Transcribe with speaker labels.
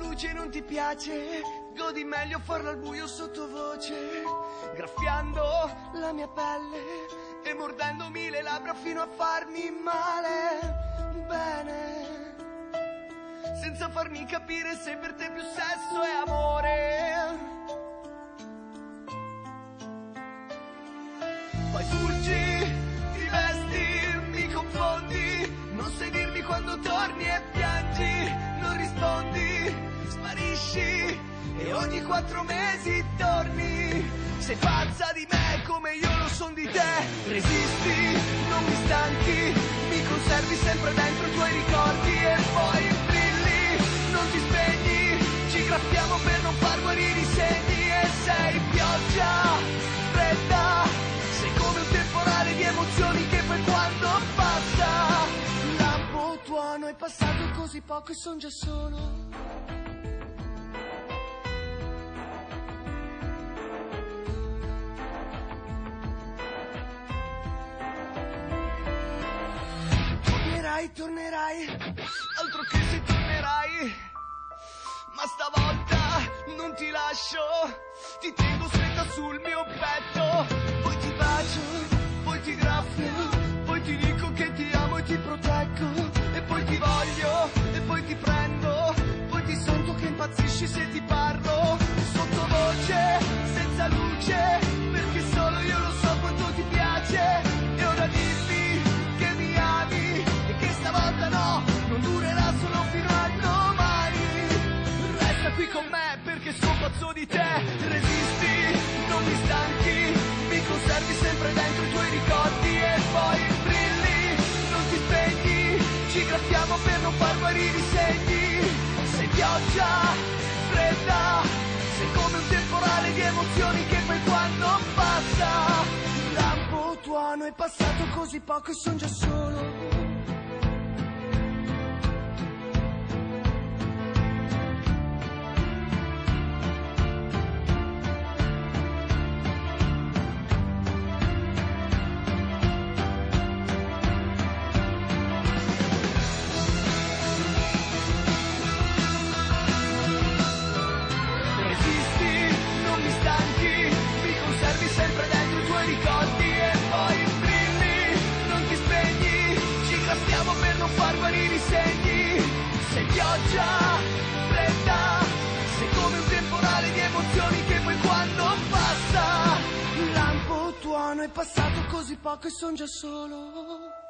Speaker 1: luce non ti piace, godi meglio farlo al buio sottovoce, graffiando la mia pelle e mordendomi le labbra fino a farmi male, bene, senza farmi capire se per te più sesso è amore. Poi fuggi, ti vesti, mi confondi, non sai dirmi quando torni e piangi, non rispondi, sparisci e ogni 4 mesi torni. Sei pazza di me come io lo son di te, resisti, non mi stanchi, mi conservi sempre dentro i tuoi ricordi e poi brilli, non ti spegni, ci graffiamo per non far guarire i segni e sei pioggia fredda, sei come un temporale di emozioni che poi quando passa, lampo tuono, è passato così poco e son già solo. Tornerai, altro che se tornerai, ma stavolta non ti lascio, ti tengo stretta sul mio petto, poi ti bacio, poi ti graffio, poi ti dico che ti amo e ti proteggo, e poi ti voglio, e poi ti prendo, poi ti sento che impazzisci se ti parlo, sottovoce, senza luce, perché solo io lo so quanto ti piace, e ora dimmi che mi ami, stavolta no, non durerà solo fino a domani. Resta qui con me perché sono pazzo di te. Resisti, non mi stanchi, mi conservi sempre dentro i tuoi ricordi e poi brilli, non ti spegni, ci graffiamo per non far guarire i segni. Sei pioggia fredda, sei come un temporale di emozioni che poi quando passa, lampo tuono, è passato così poco e son già solo. Pioggia fredda, sei come un temporale di emozioni che poi quando passa, lampo tuono, è passato così poco e son già solo.